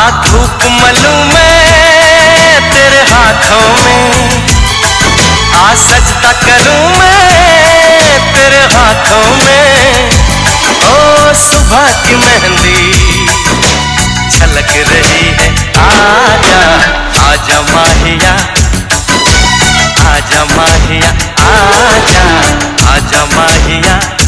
धूप मलूं मैं तेरे हाथों में, आ सजदा करूं मैं तेरे हाथों में। ओ सुबह की मेहंदी छलक रही है, आजा आजा माहिया, आजा माहिया, आजा आजा माहिया।